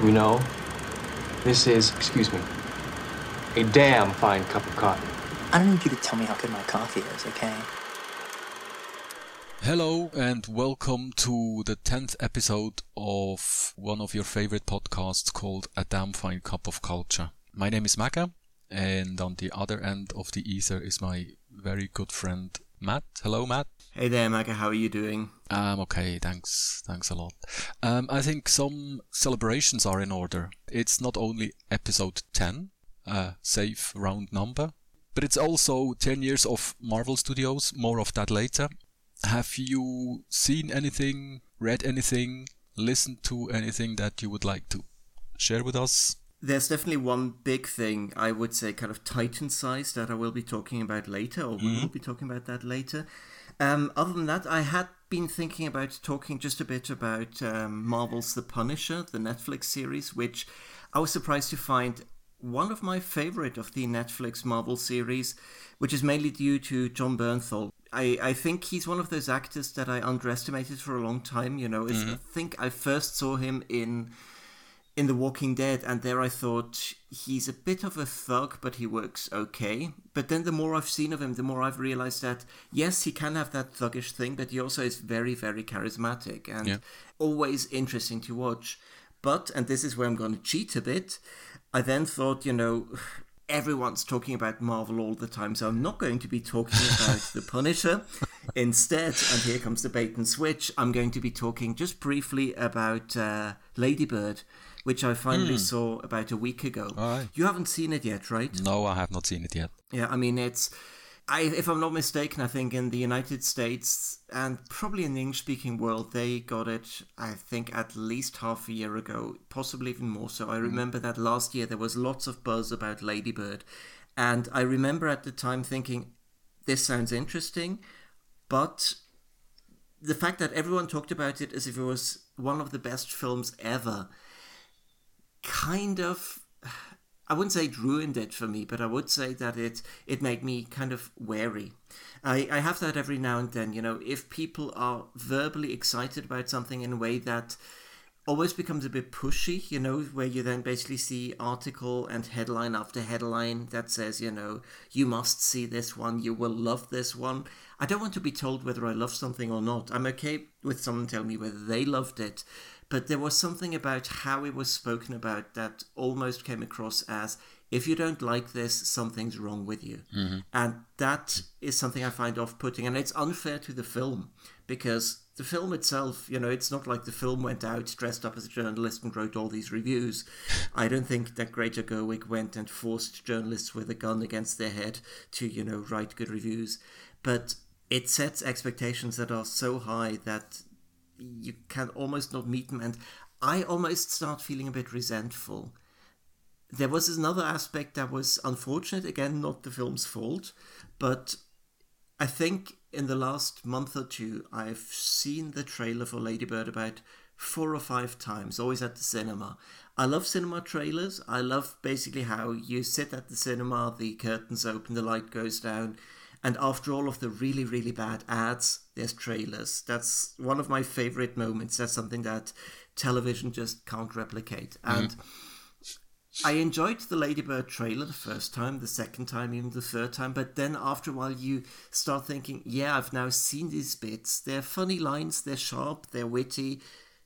You know, this is, excuse me, a damn fine cup of coffee. I don't need you to tell me how good my coffee is, okay? Hello and welcome to the 10th episode of one of your favorite podcasts called A Damn Fine Cup of Culture. My name is Maga, and on the other end of the ether is my very good friend Matt. Hello, Matt. Hey there, Maga. How are you doing? I'm okay, thanks a lot. I think some celebrations are in order. It's not only episode 10, a safe round number, but it's also 10 years of Marvel Studios. More of that later. Have you seen anything, read anything, listened to anything that you would like to share with us? There's definitely one big thing, I would say, kind of Titan-sized, that I will be talking about later, or we will be talking about that later. Other than that, I had been thinking about talking just a bit about Marvel's The Punisher, the Netflix series, which I was surprised to find one of my favorite of the Netflix Marvel series, which is mainly due to Jon Bernthal. I think he's one of those actors that I underestimated for a long time. You know, I think I first saw him in The Walking Dead, and there I thought he's a bit of a thug, but he works okay. But then the more I've seen of him, the more I've realized that, yes, he can have that thuggish thing, but he also is very, very charismatic and always interesting to watch. But, and this is where I'm going to cheat a bit, I then thought, you know, everyone's talking about Marvel all the time, so I'm not going to be talking about The Punisher. Instead, and here comes the bait and switch, I'm going to be talking just briefly about Lady Bird, which I finally saw about a week ago. Right. You haven't seen it yet, right? No, I have not seen it yet. Yeah, I mean, if I'm not mistaken, I think in the United States and probably in the English-speaking world, they got it, I think, at least half a year ago, possibly even more so. I remember that last year there was lots of buzz about Lady Bird, and I remember at the time thinking, this sounds interesting, but the fact that everyone talked about it as if it was one of the best films ever kind of, I wouldn't say it ruined it for me, but I would say that it made me kind of wary. I have that every now and then, you know, if people are verbally excited about something in a way that always becomes a bit pushy, you know, where you then basically see article and headline after headline that says, you know, you must see this one, you will love this one. I don't want to be told whether I love something or not. I'm okay with someone telling me whether they loved it. But there was something about how it was spoken about that almost came across as, if you don't like this, something's wrong with you. And that is something I find off-putting. And it's unfair to the film, because the film itself, you know, it's not like the film went out dressed up as a journalist and wrote all these reviews. I don't think that Greta Gerwig went and forced journalists with a gun against their head to, you know, write good reviews. But it sets expectations that are so high that you can almost not meet them, and I almost start feeling a bit resentful. There was another aspect that was unfortunate, again, not the film's fault, but I think in the last month or two, I've seen the trailer for Lady Bird about 4 or 5 times, always at the cinema. I love cinema trailers. I love basically how you sit at the cinema, the curtains open, the light goes down, and after all of the really, really bad ads, there's trailers. That's one of my favorite moments. That's something that television just can't replicate. And I enjoyed the Lady Bird trailer the first time, the second time, even the third time. But then after a while, you start thinking, yeah, I've now seen these bits. They're funny lines, they're sharp, they're witty.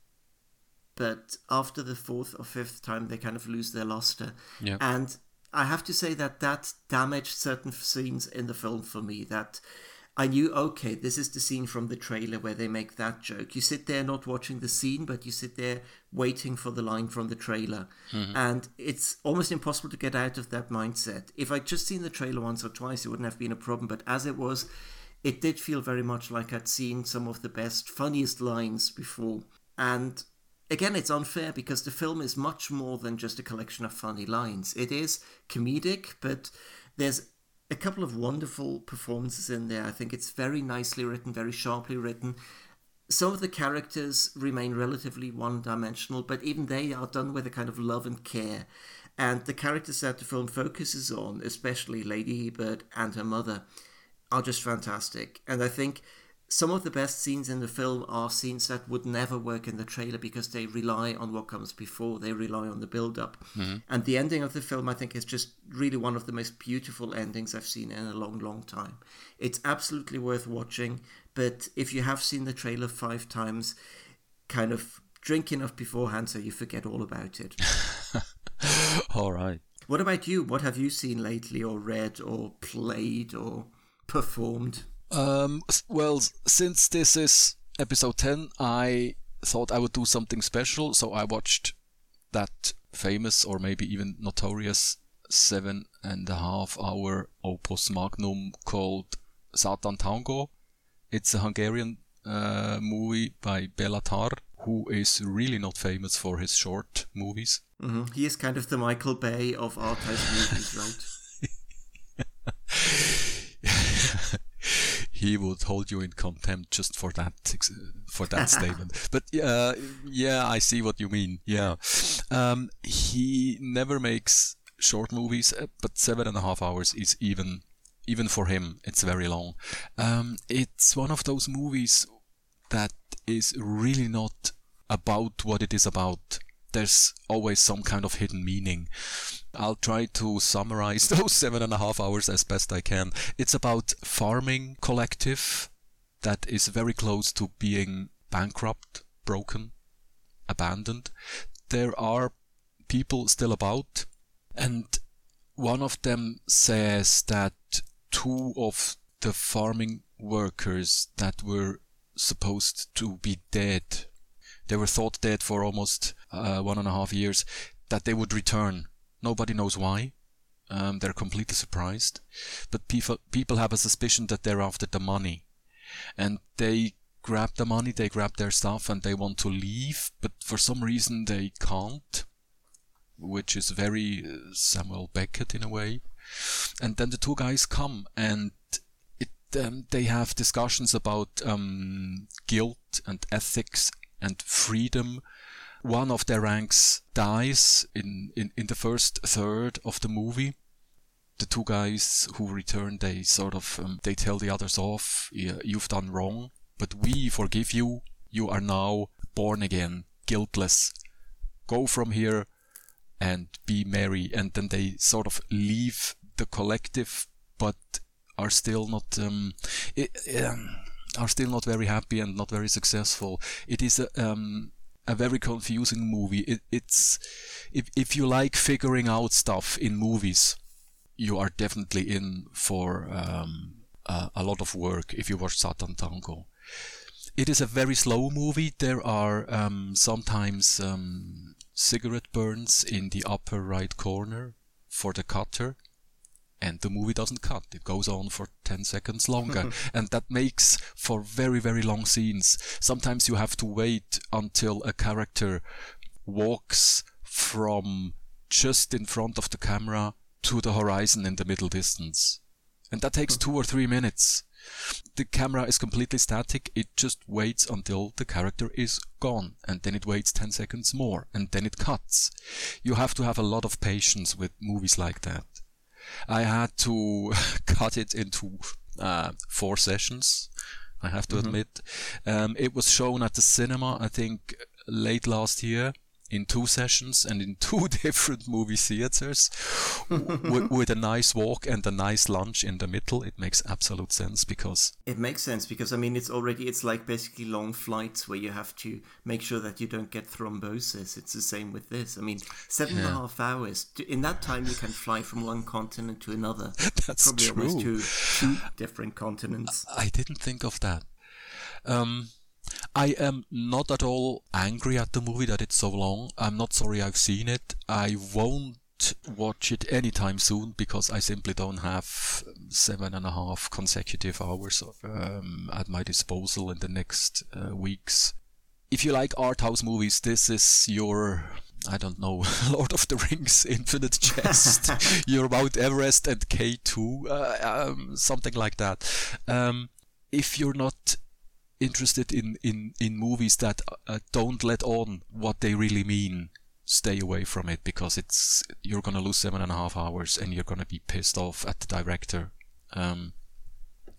But after the 4th or 5th time, they kind of lose their luster. Yep. And I have to say that damaged certain scenes in the film for me, that I knew, okay, this is the scene from the trailer where they make that joke. You sit there not watching the scene, but you sit there waiting for the line from the trailer. And it's almost impossible to get out of that mindset. If I'd just seen the trailer once or twice, it wouldn't have been a problem. But as it was, it did feel very much like I'd seen some of the best, funniest lines before. And again, it's unfair because the film is much more than just a collection of funny lines. It is comedic, but there's a couple of wonderful performances in there. I think it's very nicely written, very sharply written. Some of the characters remain relatively one-dimensional, but even they are done with a kind of love and care. And the characters that the film focuses on, especially Lady Bird and her mother, are just fantastic. And I think some of the best scenes in the film are scenes that would never work in the trailer because they rely on what comes before. They rely on the build-up. And the ending of the film, I think, is just really one of the most beautiful endings I've seen in a long, long time. It's absolutely worth watching, but if you have seen the trailer 5 times, kind of drink enough beforehand so you forget all about it. All right. What about you? What have you seen lately, or read, or played, or performed? Well, since this is episode 10, I thought I would do something special, so I watched that famous, or maybe even notorious, 7.5-hour opus magnum called Satan Tango. It's a Hungarian movie by Béla Tarr, who is really not famous for his short movies. Mm-hmm. He is kind of the Michael Bay of art house movies, right? He would hold you in contempt just for that statement. But yeah, I see what you mean. Yeah, he never makes short movies, but 7.5 hours is even for him, it's very long. It's one of those movies that is really not about what it is about. There's always some kind of hidden meaning. I'll try to summarize those 7.5 hours as best I can. It's about farming collective that is very close to being bankrupt, broken, abandoned. There are people still about, and one of them says that 2 of the farming workers that were supposed to be dead, they were thought dead for almost 1.5 years, that they would return. Nobody knows why. They're completely surprised. But people have a suspicion that they're after the money. And they grab the money, they grab their stuff, and they want to leave, but for some reason they can't, which is very Samuel Beckett in a way. And then the 2 guys come, and they have discussions about guilt and ethics and freedom. One of their ranks dies in the first third of the movie. The 2 guys who return, they sort of they tell the others off. You've done wrong, but we forgive you. You are now born again, guiltless. Go from here and be merry. And then they sort of leave the collective, but are still not very happy and not very successful. It is a very confusing movie. It's if you like figuring out stuff in movies, you are definitely in for a lot of work if you watch Satan Tango. It is a very slow movie. There are sometimes cigarette burns in the upper right corner for the cutter. And the movie doesn't cut. It goes on for 10 seconds longer. And that makes for very, very long scenes. Sometimes you have to wait until a character walks from just in front of the camera to the horizon in the middle distance. And that takes 2 or 3 minutes. The camera is completely static. It just waits until the character is gone. And then it waits 10 seconds more. And then it cuts. You have to have a lot of patience with movies like that. I had to cut it into 4 sessions, I have to admit. It was shown at the cinema, I think, late last year, in 2 sessions and in 2 different movie theaters, with a nice walk and a nice lunch in the middle. It makes absolute sense because... It makes sense because, I mean, it's like basically long flights where you have to make sure that you don't get thrombosis. It's the same with this. I mean, 7.5 hours. In that time, you can fly from one continent to another. That's probably true. Almost to 2 different continents. I didn't think of that. I am not at all angry at the movie that it's so long. I'm not sorry I've seen it. I won't watch it anytime soon because I simply don't have 7.5 consecutive hours at my disposal in the next weeks. If you like art house movies, this is your, I don't know, Lord of the Rings, Infinite Jest, your Mount Everest and K2, something like that. If you're not interested in movies that don't let on what they really mean, stay away from it because you're gonna lose 7.5 hours and you're gonna be pissed off at the director.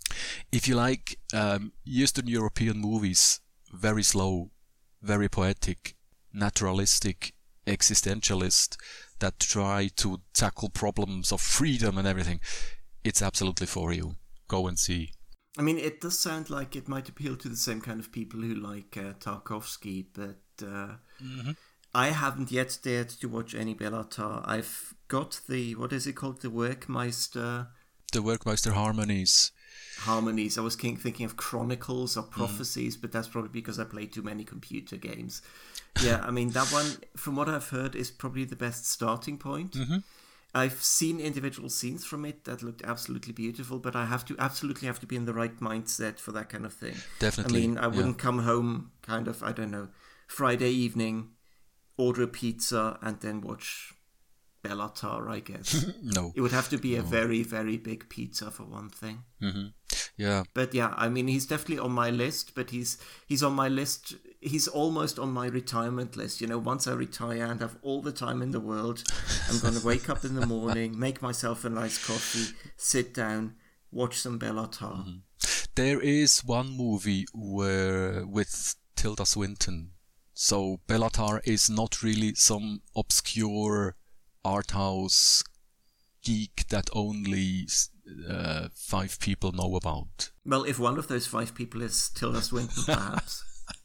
If you like Eastern European movies, very slow, very poetic, naturalistic, existentialist, that try to tackle problems of freedom and everything, it's absolutely for you. Go and see. I mean, it does sound like it might appeal to the same kind of people who like Tarkovsky, but I haven't yet dared to watch any Béla Tarr. I've got the, what is it called? The Werkmeister Harmonies. I was thinking of Chronicles or Prophecies, but that's probably because I play too many computer games. Yeah, I mean, that one, from what I've heard, is probably the best starting point. I've seen individual scenes from it that looked absolutely beautiful, but I absolutely have to be in the right mindset for that kind of thing. Definitely. I mean, I wouldn't come home kind of, I don't know, Friday evening, order a pizza, and then watch Béla Tarr, I guess. No. It would have to be a very, very big pizza for one thing. Yeah. But yeah, I mean, he's definitely on my list, but he's on my list. He's almost on my retirement list. You know, once I retire and have all the time in the world, I'm going to wake up in the morning, make myself a nice coffee, sit down, watch some Béla Tarr. There is one movie with Tilda Swinton. So Béla Tarr is not really some obscure art house geek that only 5 people know about. Well, if one of those 5 people is Tilda Swinton, perhaps.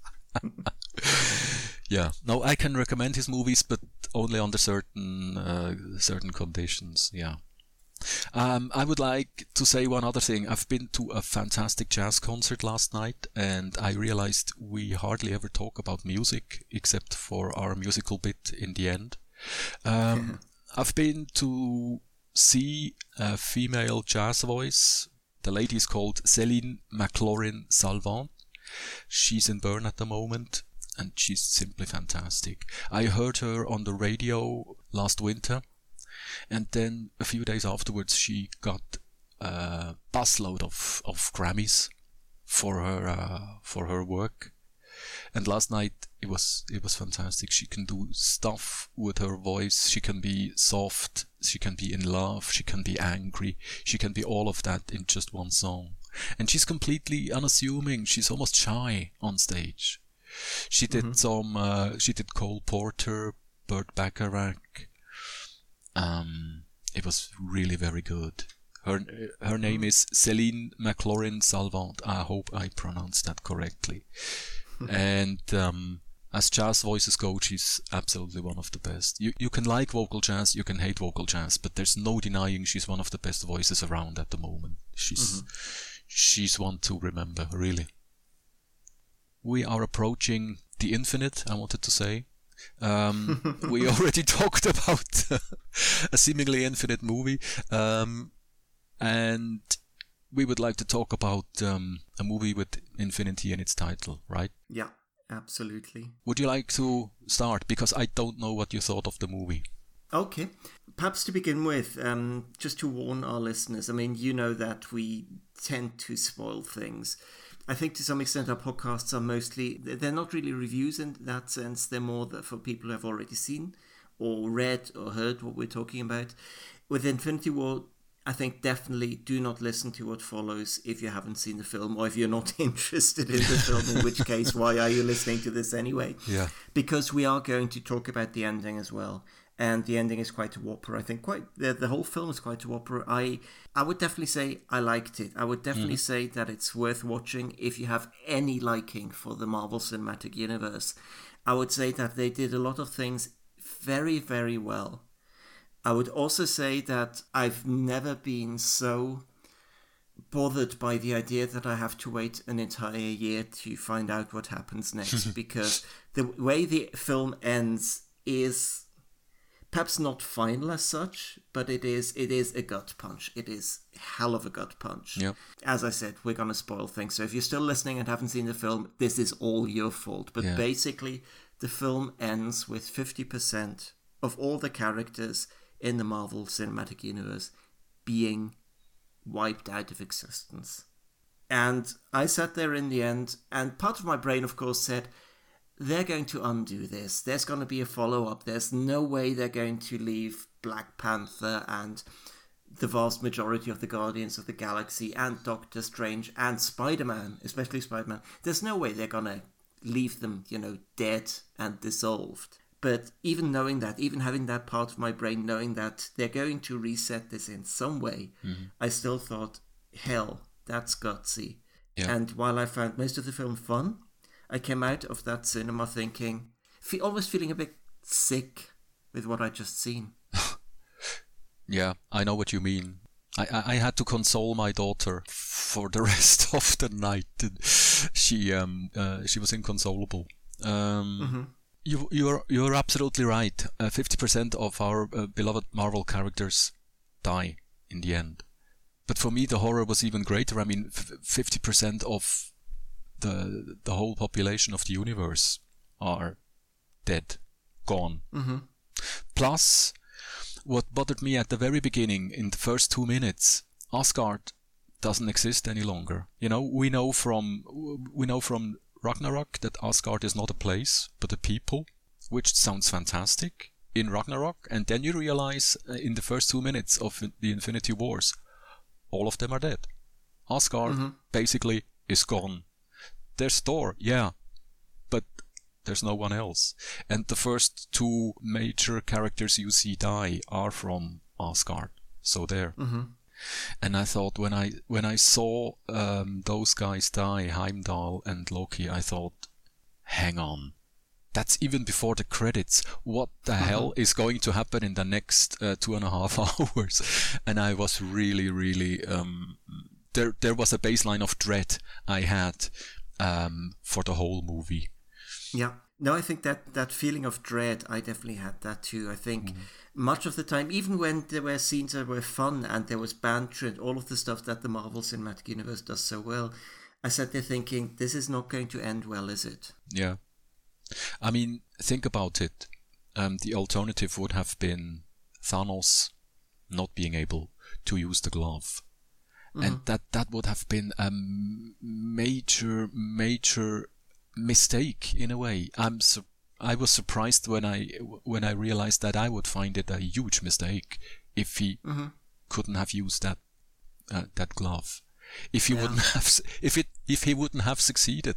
Yeah, no, I can recommend his movies, but only under certain conditions. Yeah. I would like to say one other thing. I've been to a fantastic jazz concert last night, and I realized we hardly ever talk about music except for our musical bit in the end. I've been to see a female jazz voice. The lady is called Céline McLaurin-Salvant. She's in Bern at the moment, and she's simply fantastic. I heard her on the radio last winter, and then a few days afterwards she got a busload of Grammys for her work. And last night it was fantastic. She can do stuff with her voice. She can be soft, she can be in love, she can be angry, she can be all of that in just one song. And she's completely unassuming. She's almost shy on stage. She did she did Cole Porter, Burt Bacharach. It was really very good. Her name is Céline McLaurin-Salvant. I hope I pronounced that correctly. And as jazz voices go, she's absolutely one of the best. You can like vocal jazz, you can hate vocal jazz, but there's no denying she's one of the best voices around at the moment. She's one to remember, really. We are approaching the infinite, I wanted to say. We already talked about a seemingly infinite movie, and we would like to talk about a movie with infinity in its title, right? Yeah, absolutely. Would you like to start? Because I don't know what you thought of the movie. Okay. Perhaps to begin with, just to warn our listeners, I mean, you know that we tend to spoil things. I think to some extent our podcasts are mostly, they're not really reviews in that sense. They're more for people who have already seen or read or heard what we're talking about. With Infinity War, I think definitely do not listen to what follows if you haven't seen the film or if you're not interested in the film, in which case, why are you listening to this anyway? Yeah. Because we are going to talk about the ending as well. And the ending is quite a whopper. I think the whole film is quite a whopper. I would definitely say I liked it. I would definitely say that it's worth watching if you have any liking for the Marvel Cinematic Universe. I would say that they did a lot of things very, very well. I would also say that I've never been so bothered by the idea that I have to wait an entire year to find out what happens next, because the way the film ends is perhaps not final as such, but it is a gut punch. It is a hell of a gut punch. Yep. As I said, we're going to spoil things. So if you're still listening and haven't seen the film, this is all your fault. But basically, the film ends with 50% of all the characters in the Marvel Cinematic Universe being wiped out of existence. And I sat there in the end, and part of my brain, of course, said, they're going to undo this. There's going to be a follow-up. There's no way they're going to leave Black Panther and the vast majority of the Guardians of the Galaxy and Doctor Strange and Spider-Man, especially Spider-Man, there's no way they're gonna leave them, dead and dissolved. But even knowing that, even having that part of my brain knowing that they're going to reset this in some way, I still thought, hell, that's gutsy. Yeah. And while I found most of the film fun, I came out of that cinema thinking, almost feeling a bit sick with what I'd just seen. Yeah, I know what you mean. I had to console my daughter for the rest of the night. She was inconsolable. You're absolutely right. 50% of our beloved Marvel characters die in the end. But for me, the horror was even greater. I mean, 50% of the whole population of the universe are dead, gone. Plus, what bothered me at the very beginning, in the first 2 minutes, Asgard doesn't exist any longer. We know from Ragnarok that Asgard is not a place, but a people, which sounds fantastic in Ragnarok. And then you realize in the first 2 minutes of the Infinity Wars, all of them are dead. Asgard basically is gone. There's Thor, yeah, but there's no one else. And the first 2 major characters you see die are from Asgard. So there. And I thought when I saw those guys die, Heimdall and Loki, I thought, hang on. That's even before the credits. What the hell is going to happen in the next 2.5 hours? And I was really, really... There was a baseline of dread I had for the whole movie. Yeah. No, I think that feeling of dread, I definitely had that too. I think much of the time, even when there were scenes that were fun and there was banter and all of the stuff that the Marvel Cinematic Universe does so well, I sat there thinking, this is not going to end well, is it? Yeah. I mean, think about it. The alternative would have been Thanos not being able to use the glove. And that would have been a major mistake in a way. I was surprised when I realized that I would find it a huge mistake if he couldn't have used that glove. If he wouldn't have if he wouldn't have succeeded.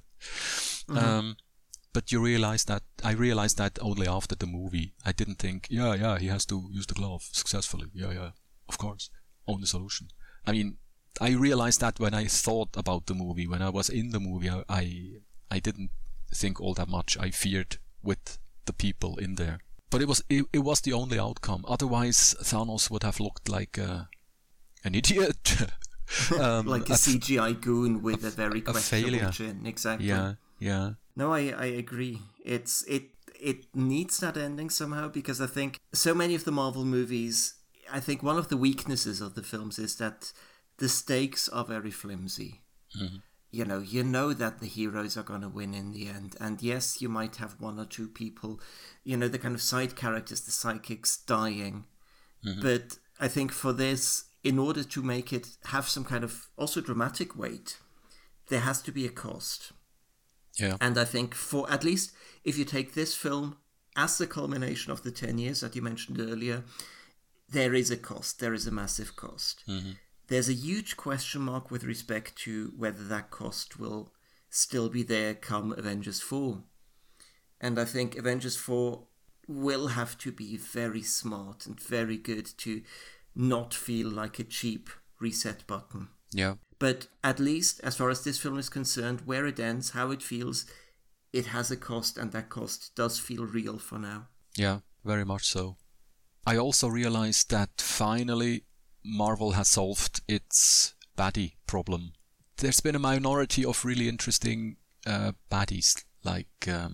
But I realized that only after the movie. I didn't think, he has to use the glove successfully. Yeah, of course. Only solution. I mean, I realized that when I thought about the movie, when I was in the movie, I didn't think all that much. I feared with the people in there. But it was the only outcome. Otherwise, Thanos would have looked like an idiot. Like a CGI goon with a very questionable chin. Exactly. Yeah. No, I agree. It needs that ending somehow, because I think so many of the Marvel movies, I think one of the weaknesses of the films is that the stakes are very flimsy. You know that the heroes are going to win in the end. And yes, you might have 1 or 2 people, the kind of side characters, the sidekicks dying. But I think for this, in order to make it have some kind of also dramatic weight, there has to be a cost. Yeah. And I think for, at least if you take this film as the culmination of the 10 years that you mentioned earlier, there is a cost. There is a massive cost. There's a huge question mark with respect to whether that cost will still be there come Avengers 4. And I think Avengers 4 will have to be very smart and very good to not feel like a cheap reset button. Yeah. But at least, as far as this film is concerned, where it ends, how it feels, it has a cost, and that cost does feel real for now. Yeah, very much so. I also realized that finally Marvel has solved its baddie problem. There's been a minority of really interesting baddies, like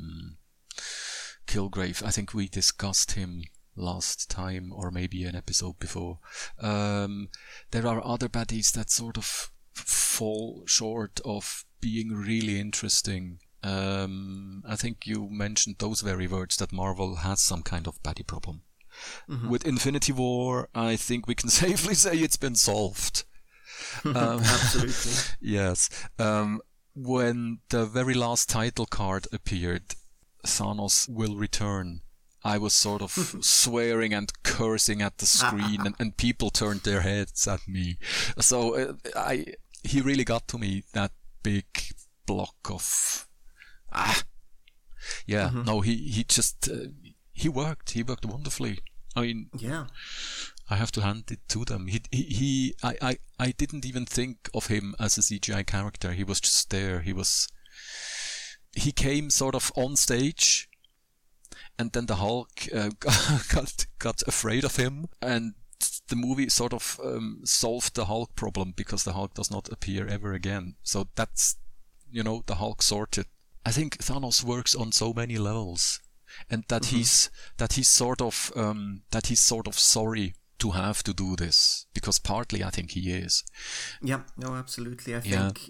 Kilgrave. I think we discussed him last time, or maybe an episode before. There are other baddies that sort of fall short of being really interesting. I think you mentioned those very words, that Marvel has some kind of baddie problem. With Infinity War, I think we can safely say it's been solved. Absolutely. Yes. When the very last title card appeared, Thanos will return. I was sort of swearing and cursing at the screen, and people turned their heads at me. So he really got to me, that big block of no, he just he worked wonderfully. I mean, yeah, I have to hand it to them. I didn't even think of him as a CGI character. He was just there. He came sort of on stage, and then the Hulk got afraid of him, and the movie sort of solved the Hulk problem, because the Hulk does not appear ever again. So that's, the Hulk sorted. I think Thanos works on so many levels, and that he's sort of sorry to have to do this, because partly I think he is. Yeah, no, absolutely. I think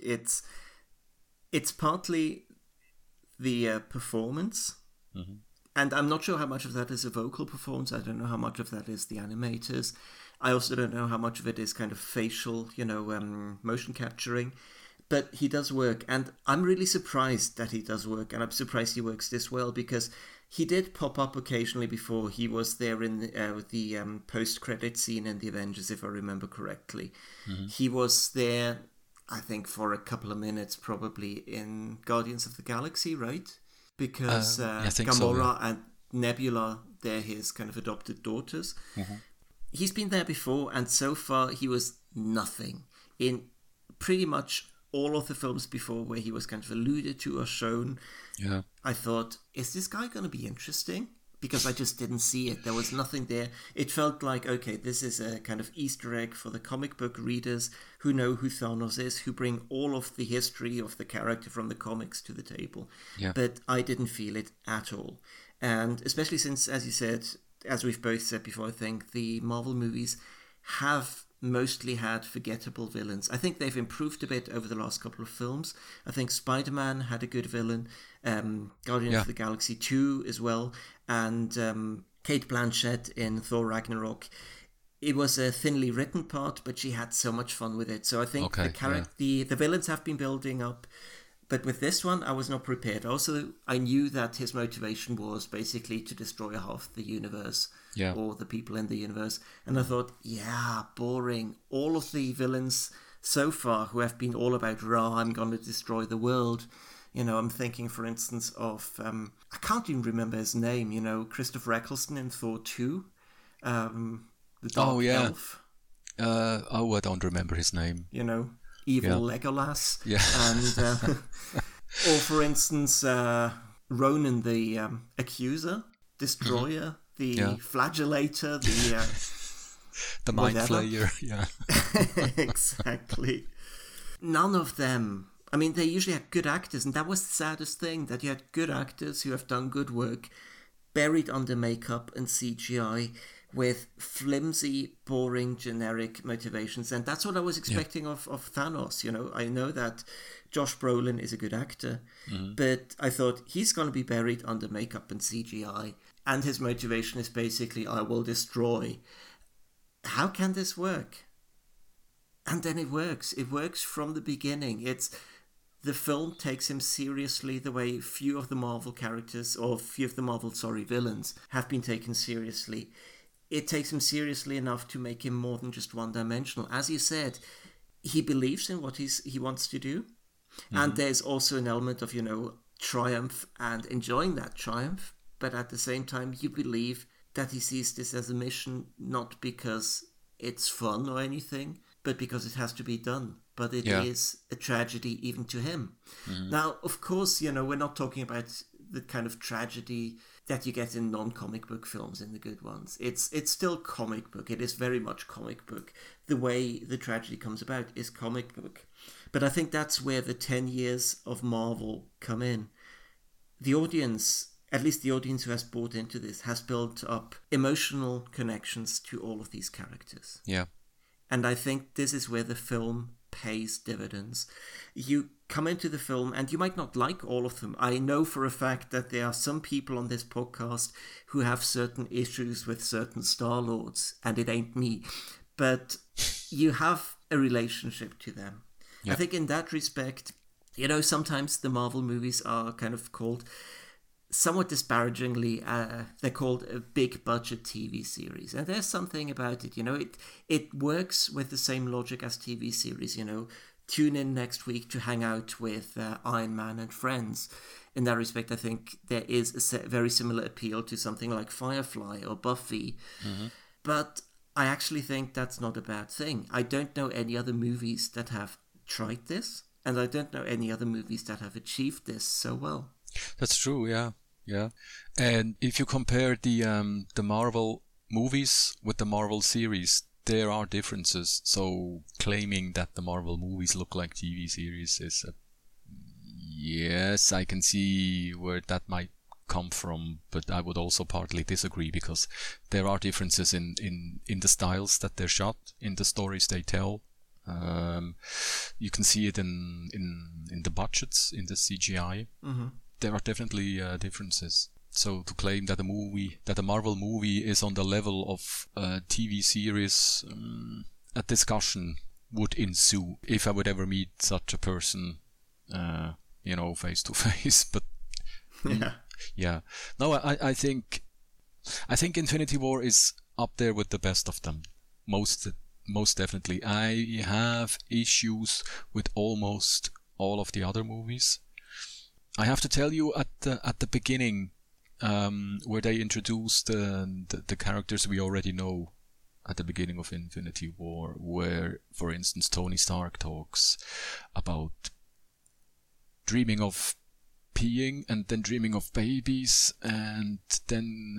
it's partly the performance. Mm-hmm. And I'm not sure how much of that is a vocal performance. I don't know how much of that is the animators. I also don't know how much of it is kind of facial, motion capturing. But he does work. And I'm really surprised that he does work. And I'm surprised he works this well, because he did pop up occasionally before. He was there in the post-credit scene in The Avengers, if I remember correctly. Mm-hmm. He was there, I think, for a couple of minutes, probably, in Guardians of the Galaxy, right? Because Gamora and Nebula, they're his kind of adopted daughters. Mm-hmm. He's been there before, and so far he was nothing. In pretty much all of the films before where he was kind of alluded to or shown, I thought, is this guy going to be interesting? Because I just didn't see it. There was nothing there. It felt like, okay, this is a kind of Easter egg for the comic book readers who know who Thanos is, who bring all of the history of the character from the comics to the table. Yeah. But I didn't feel it at all. And especially since, as you said, as we've both said before, I think the Marvel movies have mostly had forgettable villains. I think they've improved a bit over the last couple of films. I think Spider-Man had a good villain, Guardians of the Galaxy 2 as well, and Kate Blanchett in Thor Ragnarok. It was a thinly written part, but she had so much fun with it. So I think the villains have been building up. But with this one, I was not prepared. Also, I knew that his motivation was basically to destroy half the universe, or the people in the universe. And I thought, boring. All of the villains so far who have been all about, I'm going to destroy the world. I'm thinking, for instance, of, I can't even remember his name, Christopher Eccleston in Thor 2, the Dark Elf. I don't remember his name. Evil Legolas. Yeah. And, or for instance, Ronan the Accuser, Destroyer, the Flagellator, the Mind Flayer. Yeah. Exactly. None of them. I mean, they usually had good actors, and that was the saddest thing, that you had good actors who have done good work, buried under makeup and CGI, with flimsy, boring, generic motivations. And that's what I was expecting of Thanos. I know that Josh Brolin is a good actor, but I thought he's going to be buried under makeup and CGI, and his motivation is basically, I will destroy. How can this work? And then it works. It works from the beginning. The film takes him seriously the way few of the Marvel villains have been taken seriously. It takes him seriously enough to make him more than just one-dimensional. As you said, he believes in what he wants to do. Mm-hmm. And there's also an element of, triumph and enjoying that triumph. But at the same time, you believe that he sees this as a mission, not because it's fun or anything, but because it has to be done. But it is a tragedy even to him. Mm-hmm. Now, of course, we're not talking about the kind of tragedy that you get in non-comic book films, in the good ones. It's still comic book. It is very much comic book. The way the tragedy comes about is comic book. But I think that's where the 10 years of Marvel come in. The audience, at least the audience who has bought into this, has built up emotional connections to all of these characters. Yeah. And I think this is where the film pays dividends. You come into the film and you might not like all of them. I know for a fact that there are some people on this podcast who have certain issues with certain Star-Lords, and it ain't me. But you have a relationship to them. Yeah. I think in that respect, sometimes the Marvel movies are kind of called somewhat disparagingly, they're called a big budget TV series. And there's something about it, it works with the same logic as TV series, tune in next week to hang out with Iron Man and friends. In that respect, I think there is a very similar appeal to something like Firefly or Buffy. Mm-hmm. But I actually think that's not a bad thing. I don't know any other movies that have tried this, and I don't know any other movies that have achieved this so well. That's true, yeah. And if you compare the Marvel movies with the Marvel series, there are differences. So claiming that the Marvel movies look like TV series is yes, I can see where that might come from, but I would also partly disagree, because there are differences in the styles that they're shot, in the stories they tell. You can see it in the budgets, in the CGI. Mm-hmm. There are definitely differences. So to claim that a Marvel movie is on the level of a TV series, a discussion would ensue if I would ever meet such a person, face to face. But yeah. No, I think Infinity War is up there with the best of them. Most definitely. I have issues with almost all of the other movies. I have to tell you, at the beginning, where they introduced the characters we already know at the beginning of Infinity War, where, for instance, Tony Stark talks about dreaming of peeing and then dreaming of babies, and then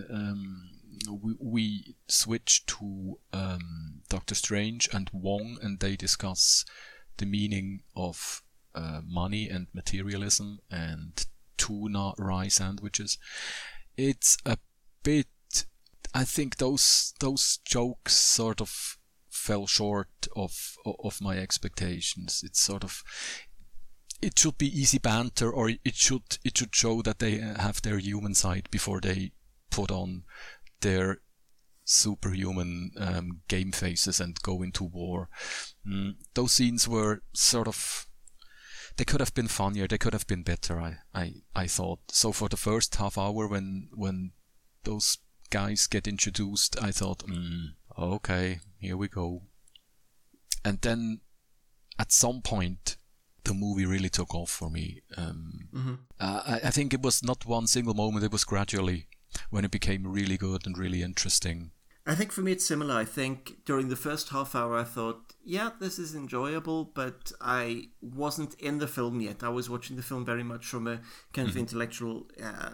we switch to Doctor Strange and Wong, and they discuss the meaning of money and materialism and tuna rice sandwiches. It's a bit, I think those jokes sort of fell short of my expectations. It's sort of, it should be easy banter, or it should show that they have their human side before they put on their superhuman game faces and go into war. Those scenes were sort of, they could have been funnier, they could have been better, I thought. So for the first half hour, when those guys get introduced, I thought, okay, here we go. And then at some point, the movie really took off for me. I think it was not one single moment, it was gradually when it became really good and really interesting. I think for me it's similar. I think during the first half hour I thought, yeah, this is enjoyable, but I wasn't in the film yet. I was watching the film very much from a kind of intellectual,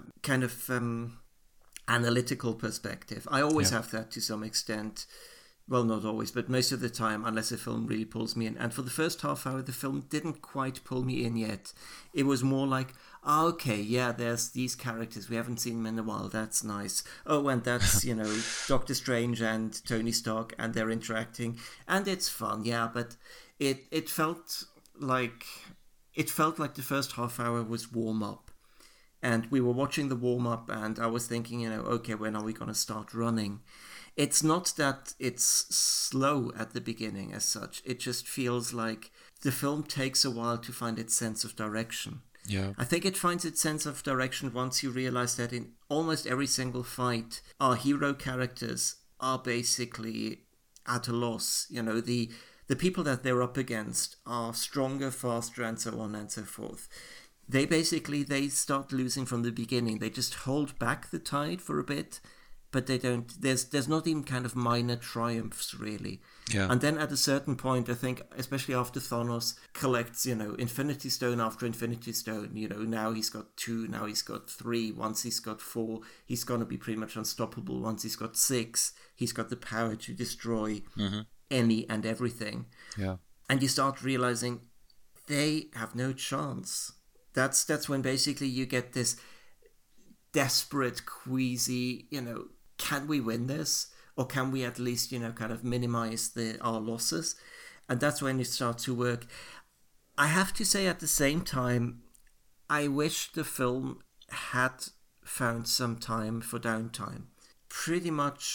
analytical perspective. I always have that to some extent. Well, not always, but most of the time, unless a film really pulls me in. And for the first half hour, the film didn't quite pull me in yet. It was more like, okay, yeah, there's these characters. We haven't seen them in a while. That's nice. Oh, and that's, Doctor Strange and Tony Stark, and they're interacting. And it's fun, yeah, but it felt like the first half hour was warm-up. And we were watching the warm-up, and I was thinking, okay, when are we going to start running? It's not that it's slow at the beginning as such. It just feels like the film takes a while to find its sense of direction. Yeah. I think it finds its sense of direction once you realize that in almost every single fight, our hero characters are basically at a loss. The people that they're up against are stronger, faster, and so on and so forth. They start losing from the beginning. They just hold back the tide for a bit, but they don't, there's not even kind of minor triumphs, really. Yeah. And then at a certain point, I think, especially after Thanos collects, Infinity Stone after Infinity Stone, now he's got 2, now he's got 3, once he's got 4, he's going to be pretty much unstoppable. Once he's got 6, he's got the power to destroy any and everything. Yeah. And you start realizing they have no chance. That's when basically you get this desperate, queasy, can we win this? Or can we at least, kind of minimize our losses? And that's when it starts to work. I have to say at the same time, I wish the film had found some time for downtime. Pretty much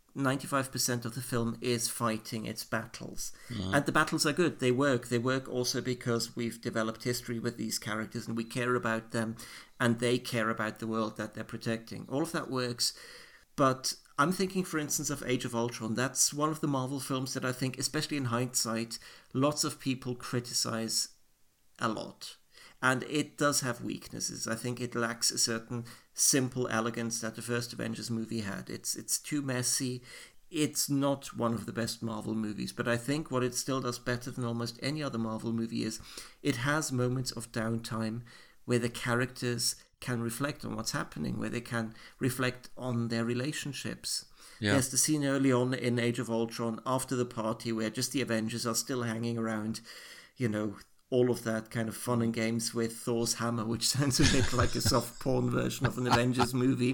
95% of the film is fighting, it's battles. And the battles are good, they work. They work also because we've developed history with these characters and we care about them and they care about the world that they're protecting. All of that works, but I'm thinking, for instance, of Age of Ultron. That's one of the Marvel films that I think, especially in hindsight, lots of people criticize a lot. And it does have weaknesses. I think it lacks a certain simple elegance that the first Avengers movie had. It's too messy. It's not one of the best Marvel movies. But I think what it still does better than almost any other Marvel movie is it has moments of downtime where the characters can reflect on what's happening, where they can reflect on their relationships. Yeah. There's the scene early on in Age of Ultron after the party where just the Avengers are still hanging around, all of that kind of fun and games with Thor's hammer, which sounds a bit like a soft porn version of an Avengers movie.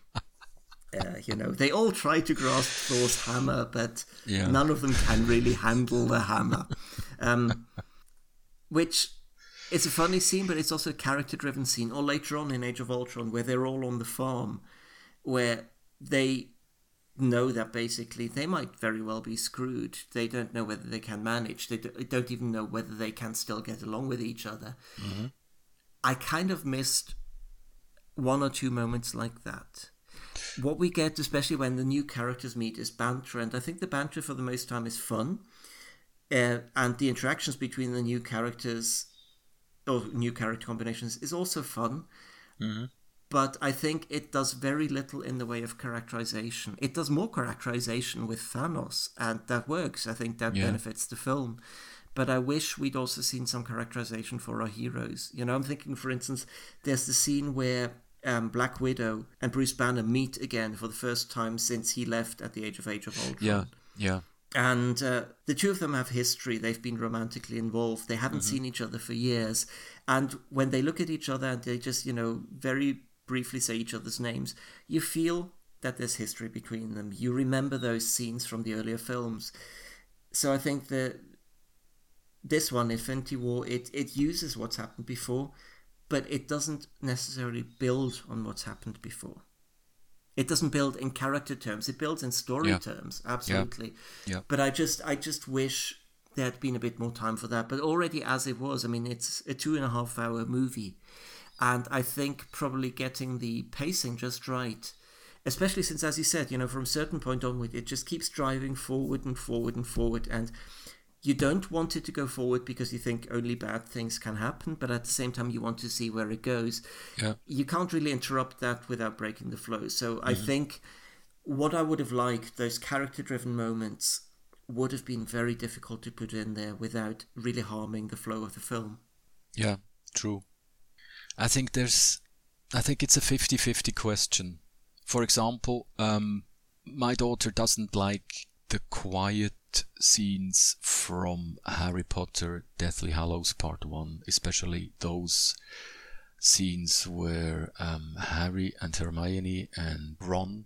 They all try to grasp Thor's hammer, but none of them can really handle the hammer. Which is a funny scene, but it's also a character-driven scene. Or later on in Age of Ultron, where they're all on the farm, where they know that basically they might very well be screwed. They don't know whether they can manage. They don't even know whether they can still get along with each other. Mm-hmm. I kind of missed one or two moments like that. What we get, especially when the new characters meet, is banter, and I think the banter for the most time is fun. And the interactions between the new characters, or new character combinations, is also fun. Mm-hmm. But I think it does very little in the way of characterization. It does more characterization with Thanos, and that works. I think that benefits the film. But I wish we'd also seen some characterization for our heroes. I'm thinking, for instance, there's the scene where Black Widow and Bruce Banner meet again for the first time since he left at the Age of Ultron. Yeah. And the two of them have history. They've been romantically involved. They haven't seen each other for years. And when they look at each other and they just, very briefly say each other's names, you feel that there's history between them. You remember those scenes from the earlier films. So I think that this one, Infinity War, it uses what's happened before, but it doesn't necessarily build on what's happened before. It doesn't build in character terms. It builds in story terms, absolutely. Yeah. But I just wish there had been a bit more time for that. But already as it was, it's a 2.5 hour movie. And I think probably getting the pacing just right, especially since, as you said, from a certain point onward, it just keeps driving forward and forward and forward. And you don't want it to go forward because you think only bad things can happen, but at the same time, you want to see where it goes. Yeah. You can't really interrupt that without breaking the flow. So I think what I would have liked, those character-driven moments, would have been very difficult to put in there without really harming the flow of the film. Yeah, true. I think it's a 50-50 question. For example, my daughter doesn't like the quiet scenes from Harry Potter Deathly Hallows Part 1, especially those scenes where Harry and Hermione and Ron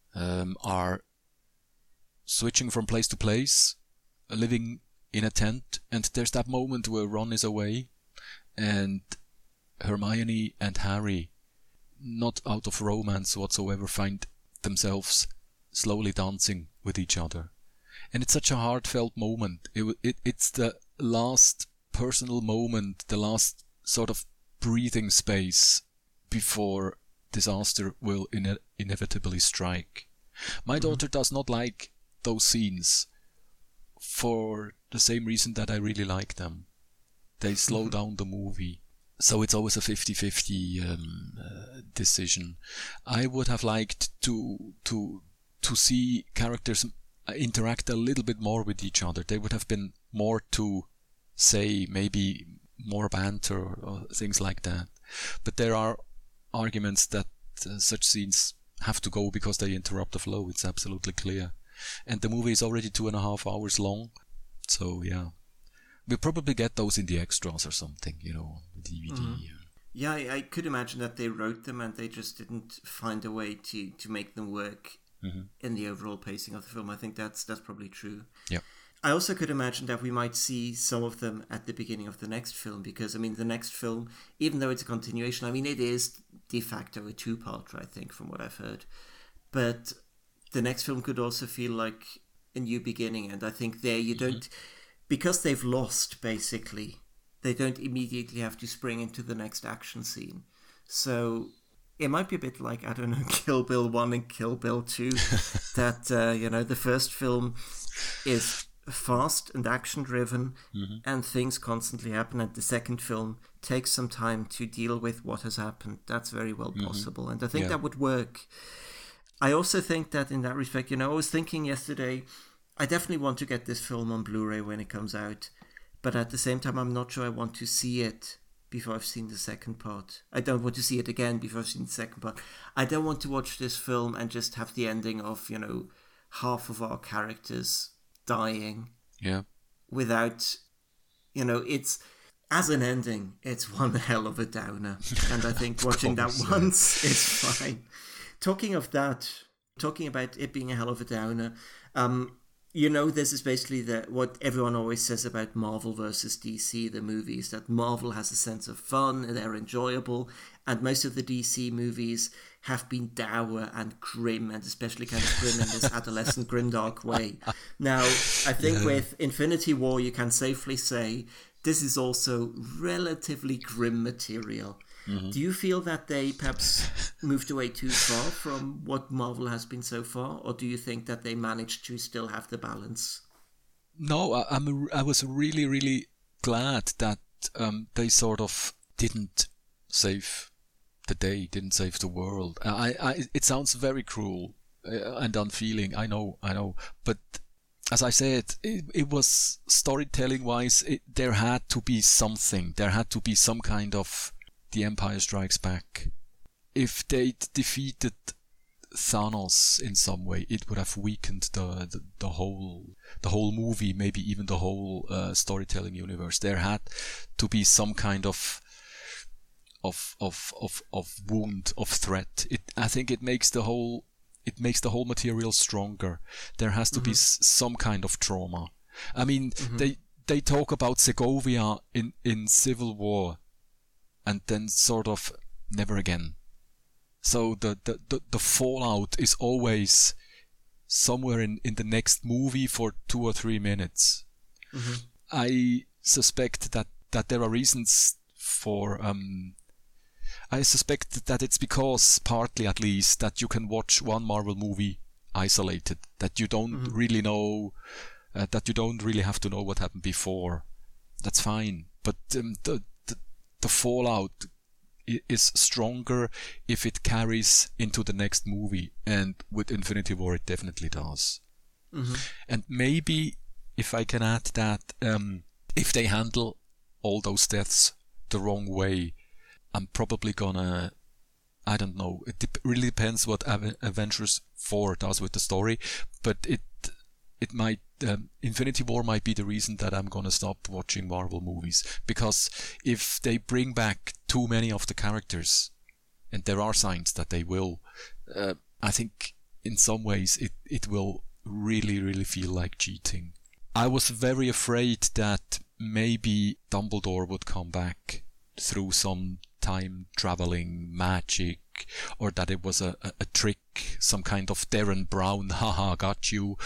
are switching from place to place, living in a tent, and there's that moment where Ron is away and Hermione and Harry, not out of romance whatsoever, find themselves slowly dancing with each other. And it's such a heartfelt moment. It's the last personal moment, the last sort of breathing space before disaster will inevitably strike. My daughter does not like those scenes for the same reason that I really like them. They slow down the movie. So it's always a 50-50 decision. I would have liked to see characters interact a little bit more with each other. There would have been more to say, maybe more banter or things like that. But there are arguments that such scenes have to go because they interrupt the flow. It's absolutely clear. And the movie is already 2.5 hours long. So yeah. We'll probably get those in the extras or something, DVD. Mm-hmm. Yeah, I could imagine that they wrote them and they just didn't find a way to make them work in the overall pacing of the film. I think that's probably true. Yeah. I also could imagine that we might see some of them at the beginning of the next film because, the next film, even though it's a continuation, it is de facto a two-parter, I think, from what I've heard. But the next film could also feel like a new beginning. And I think there you don't, because they've lost, basically, they don't immediately have to spring into the next action scene. So it might be a bit like, I don't know, Kill Bill 1 and Kill Bill 2, that, the first film is fast and action-driven, and things constantly happen, and the second film takes some time to deal with what has happened. That's very well possible, and I think that would work. I also think that in that respect, I was thinking yesterday, I definitely want to get this film on Blu-ray when it comes out, but at the same time, I'm not sure I want to see it before I've seen the second part. I don't want to see it again before I've seen the second part. I don't want to watch this film and just have the ending of, half of our characters dying. Yeah. Without, it's, as an ending, it's one hell of a downer. And I think watching that once is fine. Talking about it being a hell of a downer, this is basically what everyone always says about Marvel versus DC, the movies, that Marvel has a sense of fun, and they're enjoyable, and most of the DC movies have been dour and grim, and especially kind of grim in this adolescent, grimdark way. Now, I think with Infinity War, you can safely say this is also relatively grim material. Do you feel that they perhaps moved away too far from what Marvel has been so far, or do you think that they managed to still have the balance? No, I was really, really glad that they sort of didn't save the day, didn't save the world. It sounds very cruel and unfeeling, I know, but as I said, it was storytelling-wise, there had to be something, there had to be some kind of The Empire Strikes Back. If they'd defeated Thanos in some way, it would have weakened the whole movie, maybe even the whole storytelling universe. There had to be some kind of wound, of threat. I think it makes the whole material stronger. There has to be some kind of trauma. I mean, they talk about Segovia in Civil War, and then sort of never again. So the fallout is always somewhere in the next movie for 2 or 3 minutes. I suspect that there are reasons for I suspect that it's because, partly at least, that you can watch one Marvel movie isolated, that you don't really know, that you don't really have to know what happened before. That's fine. But the fallout is stronger if it carries into the next movie, and with Infinity War it definitely does. And maybe, if I can add that, if they handle all those deaths the wrong way, I'm probably gonna, I don't know, it really depends what Avengers 4 does with the story, but it might, Infinity War might be the reason that I'm gonna stop watching Marvel movies, because if they bring back too many of the characters, and there are signs that they will, I think in some ways it will really, really feel like cheating. I was very afraid that maybe Dumbledore would come back through some time traveling magic, or that it was a trick, some kind of Darren Brown, haha, got you,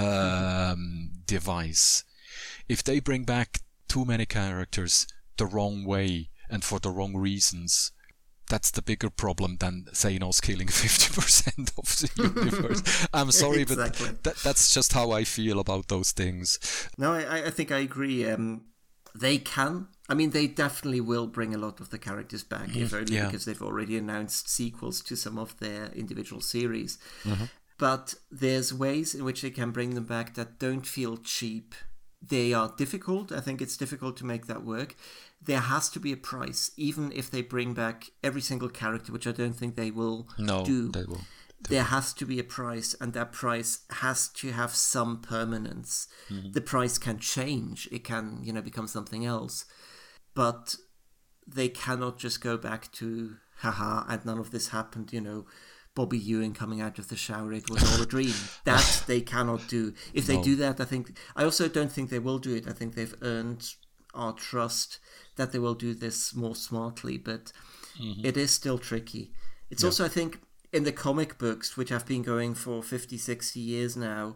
device. If they bring back too many characters the wrong way and for the wrong reasons, that's the bigger problem than Thanos killing 50% of the universe. I'm sorry, exactly. But that's just how I feel about those things. No, I think I agree. They can. I mean, they definitely will bring a lot of the characters back, if only because they've already announced sequels to some of their individual series. But there's ways in which they can bring them back that don't feel cheap. They are difficult. I think it's difficult to make that work. There has to be a price, even if they bring back every single character, which I don't think they will do. They will. There has to be a price, and that price has to have some permanence. The price can change. It can, become something else. But they cannot just go back to, haha, and none of this happened, Bobby Ewing coming out of the shower, it was all a dream. That they cannot do. If they do that, I also don't think they will do it. I think they've earned our trust that they will do this more smartly, but it is still tricky. It's also, I think, in the comic books, which have been going for 50, 60 years now,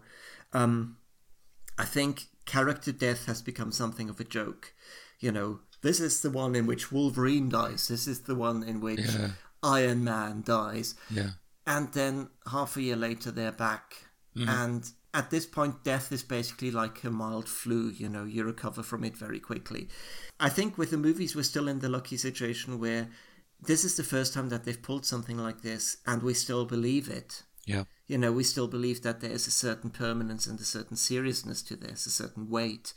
I think character death has become something of a joke. You know, this is the one in which Wolverine dies. This is the one in which Iron Man dies. Yeah. And then half a year later, they're back. Mm-hmm. And at this point, death is basically like a mild flu. You know, you recover from it very quickly. I think with the movies, we're still in the lucky situation where this is the first time that they've pulled something like this, and we still believe it. Yeah. You know, we still believe that there is a certain permanence and a certain seriousness to this, a certain weight.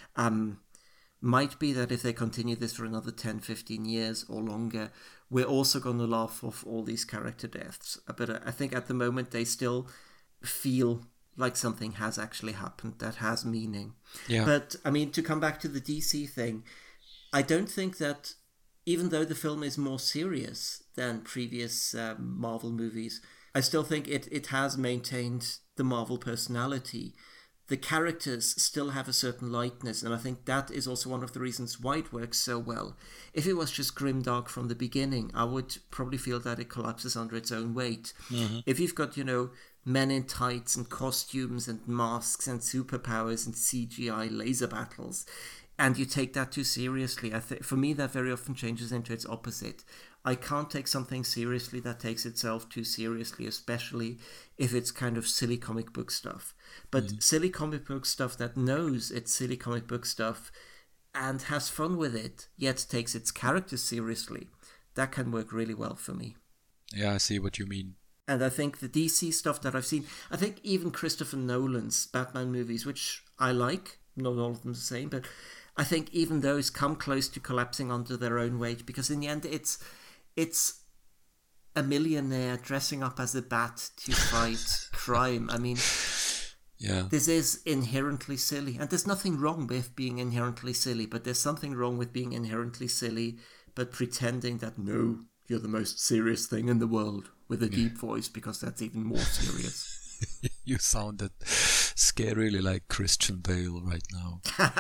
Might be that if they continue this for another 10, 15 years or longer, we're also going to laugh off all these character deaths. But I think at the moment they still feel like something has actually happened that has meaning. Yeah. But, I mean, to come back to the DC thing, I don't think that, even though the film is more serious than previous Marvel movies, I still think it has maintained the Marvel personality. The characters still have a certain lightness, and I think that is also one of the reasons why it works so well. If it was just grimdark from the beginning, I would probably feel that it collapses under its own weight. Mm-hmm. If you've got, you know, men in tights and costumes and masks and superpowers and CGI laser battles, and you take that too seriously, for me that very often changes into its opposite. I can't take something seriously that takes itself too seriously, especially if it's kind of silly comic book stuff. But silly comic book stuff that knows it's silly comic book stuff and has fun with it, yet takes its characters seriously, that can work really well for me. Yeah, I see what you mean. And I think the DC stuff that I've seen, I think even Christopher Nolan's Batman movies, which I like, not all of them the same, but I think even those come close to collapsing under their own weight, because in the end it's a millionaire dressing up as a bat to fight crime. I mean, this is inherently silly. And there's nothing wrong with being inherently silly, but there's something wrong with being inherently silly, but pretending that, no, you're the most serious thing in the world with a deep voice, because that's even more serious. You sounded scarily like Christian Bale right now.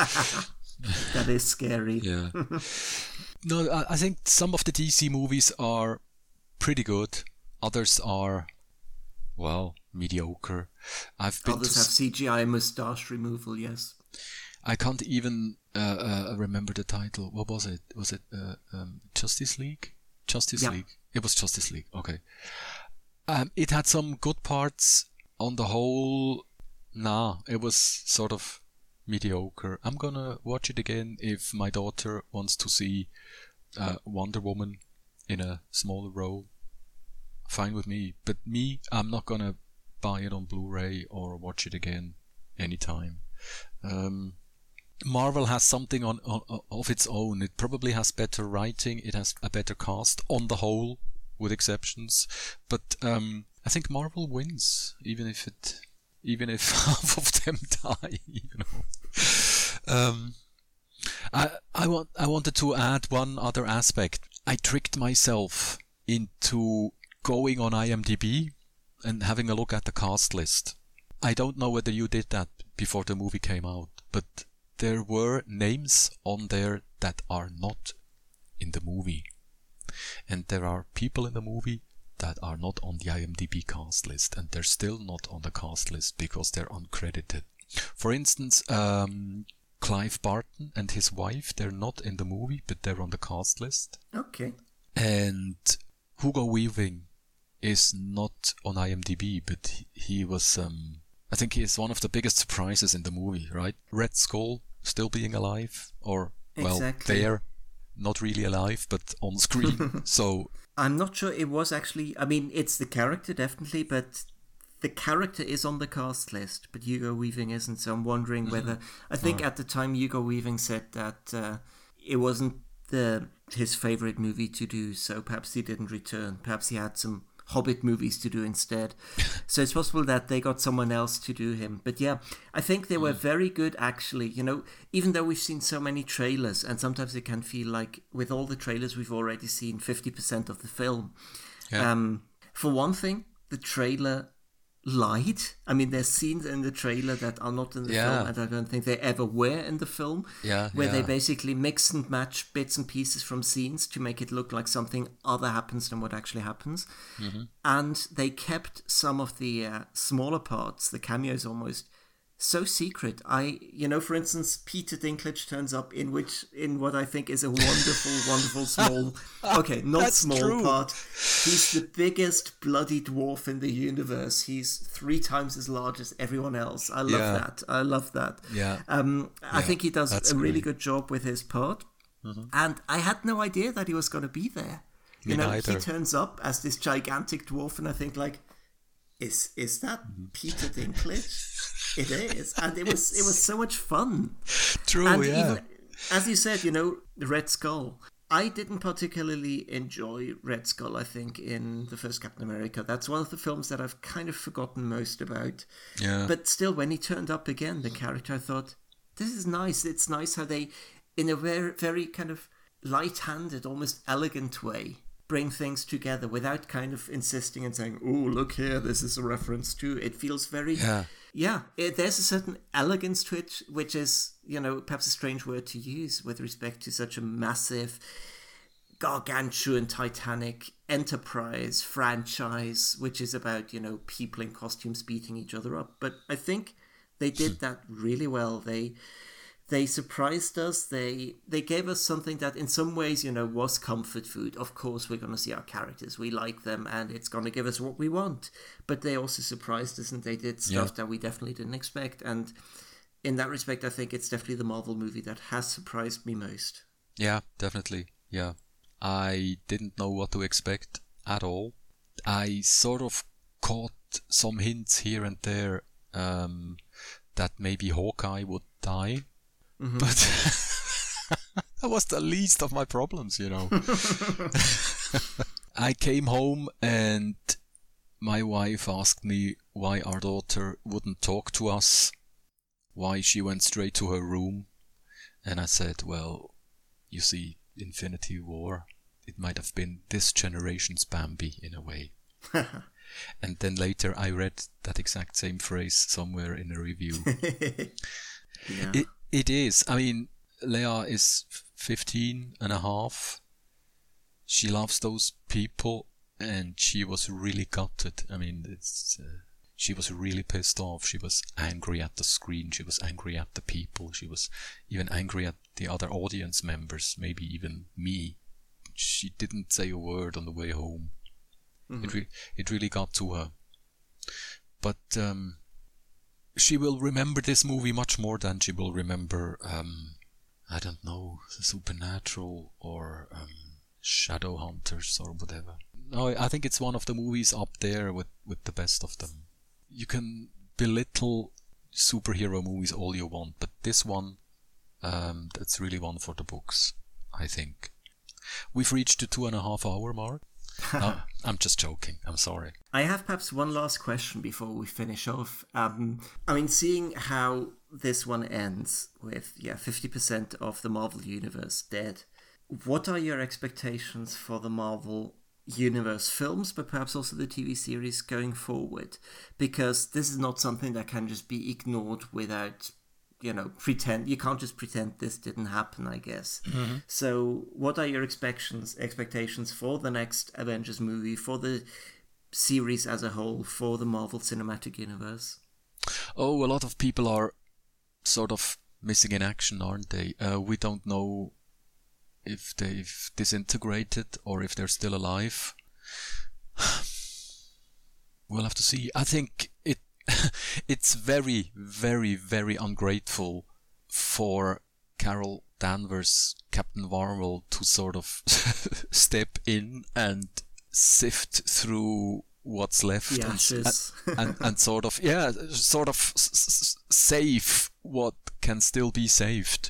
That is scary. Yeah. No, I think some of the DC movies are pretty good. Others are, well, mediocre. Others have CGI mustache removal, yes. I can't even remember the title. What was it? Was it Justice League? Justice League. It was Justice League. Okay. It had some good parts. On the whole, it was sort of mediocre. I'm gonna watch it again if my daughter wants to see Wonder Woman in a smaller role. Fine with me. But me, I'm not gonna buy it on Blu-ray or watch it again anytime. Marvel has something of its own. It probably has better writing. It has a better cast on the whole, with exceptions. But I think Marvel wins, even if half of them die. You know. I wanted to add one other aspect. I tricked myself into going on IMDb and having a look at the cast list. I don't know whether you did that before the movie came out, but there were names on there that are not in the movie. And there are people in the movie that are not on the IMDb cast list, and they're still not on the cast list because they're uncredited. For instance, Clive Barton and his wife, they're not in the movie, but they're on the cast list. Okay. And Hugo Weaving is not on IMDb, but he was, I think he is one of the biggest surprises in the movie, right? Red Skull still being alive, or, well, exactly. They're not really alive, but on screen, so... I'm not sure it was actually, I mean, it's the character definitely, but the character is on the cast list, but Hugo Weaving isn't, so I'm wondering whether, I think at the time Hugo Weaving said that it wasn't his favourite movie to do, so perhaps he didn't return, perhaps he had some Hobbit movies to do instead. So it's possible that they got someone else to do him. But yeah, I think they were very good actually. You know, even though we've seen so many trailers, and sometimes it can feel like with all the trailers we've already seen 50% of the film. Yeah. For one thing, the trailer lied. I mean, there's scenes in the trailer that are not in the film, and I don't think they ever were in the film, where they basically mix and match bits and pieces from scenes to make it look like something other happens than what actually happens. And they kept some of the smaller parts, the cameos almost, so secret. For instance, Peter Dinklage turns up in what I think is a wonderful small, not small true. Part. He's the biggest bloody dwarf in the universe. He's 3 times as large as everyone else. I love that. Yeah. I think he does a really good job with his part. And I had no idea that he was going to be there. He turns up as this gigantic dwarf, and I think like, is that Peter Dinklage? It is, and it was so much fun. True, and even, as you said, Red Skull. I didn't particularly enjoy Red Skull, I think, in the first Captain America. That's one of the films that I've kind of forgotten most about. Yeah. But still, when he turned up again, the character, I thought, this is nice. It's nice how they, in a very, very kind of light-handed, almost elegant way, bring things together without kind of insisting and saying, oh, look here, this is a reference to. It feels very... there's a certain elegance to it, which is, perhaps a strange word to use with respect to such a massive, gargantuan, titanic enterprise franchise, which is about, people in costumes beating each other up. But I think they did that really well. They surprised us. They gave us something that in some ways, was comfort food. Of course, we're going to see our characters. We like them, and it's going to give us what we want. But they also surprised us, and they did stuff that we definitely didn't expect. And in that respect, I think it's definitely the Marvel movie that has surprised me most. Yeah, definitely. Yeah. I didn't know what to expect at all. I sort of caught some hints here and there that maybe Hawkeye would die. But that was the least of my problems, I came home and my wife asked me why our daughter wouldn't talk to us, why she went straight to her room. And I said, well, you see, Infinity War, it might have been this generation's Bambi in a way. And then later I read that exact same phrase somewhere in a review. It is. I mean, Leia is 15 and a half. She loves those people, and she was really gutted. I mean, she was really pissed off. She was angry at the screen. She was angry at the people. She was even angry at the other audience members, maybe even me. She didn't say a word on the way home. It really got to her. But she will remember this movie much more than she will remember, I don't know, Supernatural or Shadowhunters or whatever. No, I think it's one of the movies up there with the best of them. You can belittle superhero movies all you want, but this one, that's really one for the books, I think. We've reached the 2.5 hour mark. No, I'm just joking. I'm sorry. I have perhaps one last question before we finish off. Seeing how this one ends with 50% of the Marvel Universe dead, what are your expectations for the Marvel Universe films, but perhaps also the TV series going forward? Because this is not something that can just be ignored without... pretend. You can't just pretend this didn't happen, I guess. So what are your expectations for the next Avengers movie, for the series as a whole, for the Marvel Cinematic Universe? Oh, a lot of people are sort of missing in action, aren't they? We don't know if they've disintegrated or if they're still alive. We'll have to see. I think it's very, very, very ungrateful for Carol Danvers, Captain Marvel, to sort of step in and sift through what's left and sort of save what can still be saved.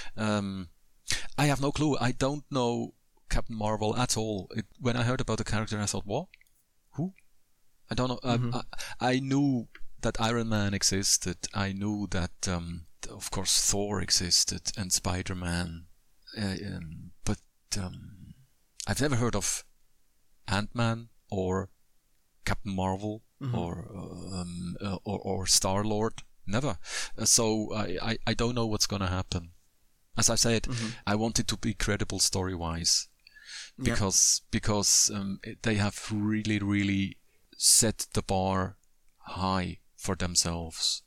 I have no clue. I don't know Captain Marvel at all. When I heard about the character, I thought, what? Who? I don't know. I knew that Iron Man existed. I knew that, of course, Thor existed and Spider-Man. But I've never heard of Ant-Man or Captain Marvel or or Star-Lord. Never. So I don't know what's going to happen. As I said, I want it to be credible story-wise. Because they have really, really set the bar high for themselves.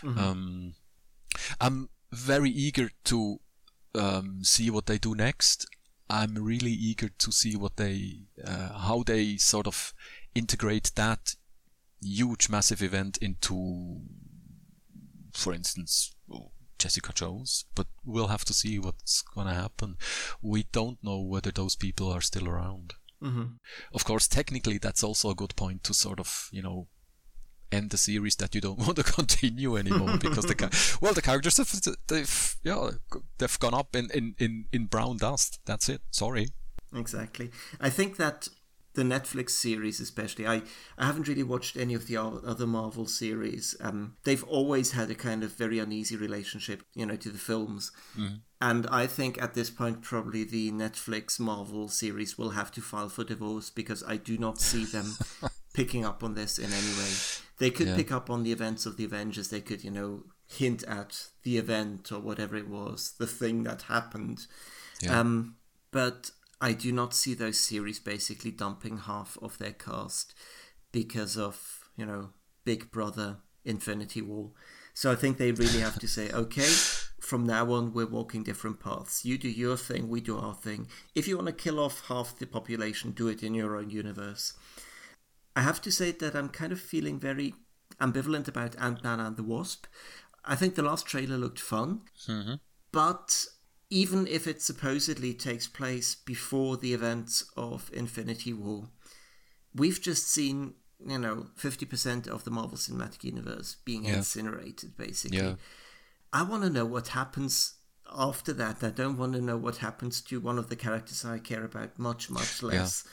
I'm very eager to see what they do next. I'm really eager to see what how they sort of integrate that huge, massive event into, for instance, Jessica Jones. But we'll have to see what's going to happen. We don't know whether those people are still around. Of course, technically, that's also a good point to sort of, end the series that you don't want to continue anymore because the characters they've gone up in brown dust. That's it. Sorry. Exactly. I think that the Netflix series, especially, I haven't really watched any of the other Marvel series. They've always had a kind of very uneasy relationship, to the films. And I think at this point, probably the Netflix Marvel series will have to file for divorce because I do not see them picking up on this in any way. They could pick up on the events of the Avengers. They could, hint at the event or whatever it was, the thing that happened. But I do not see those series basically dumping half of their cast because of, Big Brother, Infinity War. So I think they really have to say, okay, from now on, we're walking different paths. You do your thing, we do our thing. If you want to kill off half the population, do it in your own universe. I have to say that I'm kind of feeling very ambivalent about Ant-Man and the Wasp. I think the last trailer looked fun, but even if it supposedly takes place before the events of Infinity War, we've just seen, 50% of the Marvel Cinematic Universe being incinerated, basically. I want to know what happens after that. I don't want to know what happens to one of the characters I care about much, much less,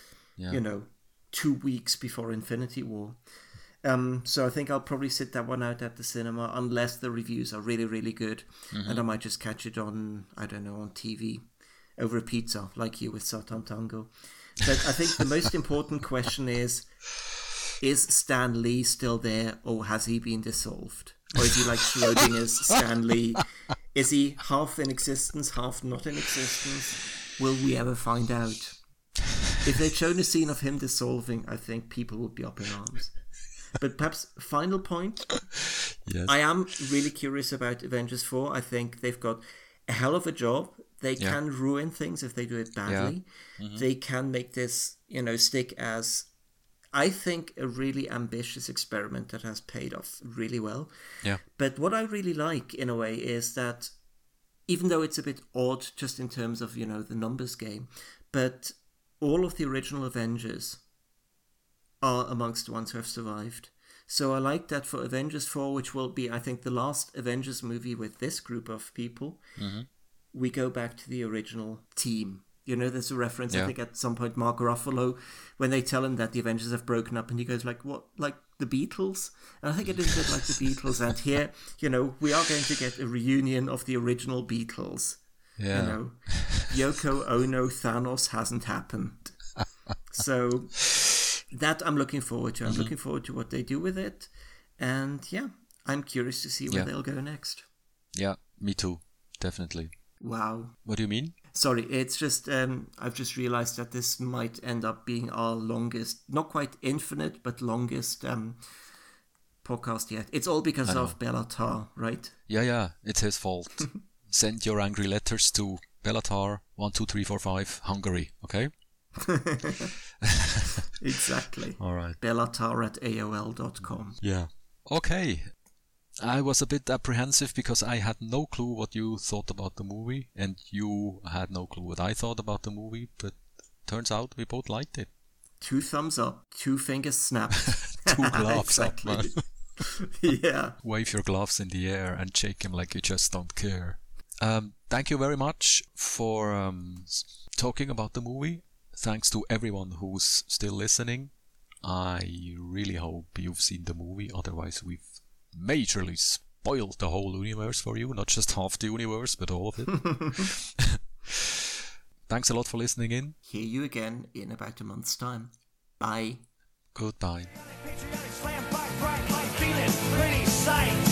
2 weeks before Infinity War. So I think I'll probably sit that one out at the cinema unless the reviews are really, really good. And I might just catch it on, I don't know, on TV over a pizza, like you with Satan Tango. But I think the most important question is Stan Lee still there, or has he been dissolved? Or is he like Schrodinger's Stan Lee? Is he half in existence, half not in existence? Will we ever find out? If they'd shown a scene of him dissolving, I think people would be up in arms. But perhaps final point. Yes. I am really curious about Avengers 4. I think they've got a hell of a job. They can ruin things if they do it badly. They can make this, stick as, I think, a really ambitious experiment that has paid off really well. But what I really like, in a way, is that even though it's a bit odd just in terms of, the numbers game, but all of the original Avengers are amongst the ones who have survived. So I like that for Avengers 4, which will be, I think, the last Avengers movie with this group of people, we go back to the original team. There's a reference, I think, at some point, Mark Ruffalo, when they tell him that the Avengers have broken up, and he goes, like, what, like the Beatles? And I think it is a bit like the Beatles, and here, we are going to get a reunion of the original Beatles. Yoko Ono, Thanos hasn't happened. So that I'm looking forward to. I'm looking forward to what they do with it. And I'm curious to see where they'll go next. Yeah, me too. Definitely. Wow. What do you mean? Sorry, it's just, I've just realized that this might end up being our longest, not quite infinite, but longest podcast yet. It's all because of Bellatar, right? Yeah, it's his fault. Send your angry letters to Bellatar12345 Hungary, okay? Exactly. All right. Bellatar@aol.com. Yeah. Okay. I was a bit apprehensive because I had no clue what you thought about the movie, and you had no clue what I thought about the movie, but turns out we both liked it. 2 thumbs up, 2 fingers snapped. 2 gloves up, man. Yeah. Wave your gloves in the air and shake them like you just don't care. Thank you very much for talking about the movie. Thanks to everyone who's still listening. I really hope you've seen the movie, otherwise we've majorly spoiled the whole universe for you, not just half the universe, but all of it. Thanks a lot for listening in. Hear you again in about a month's time. Bye. Goodbye. pretty sight.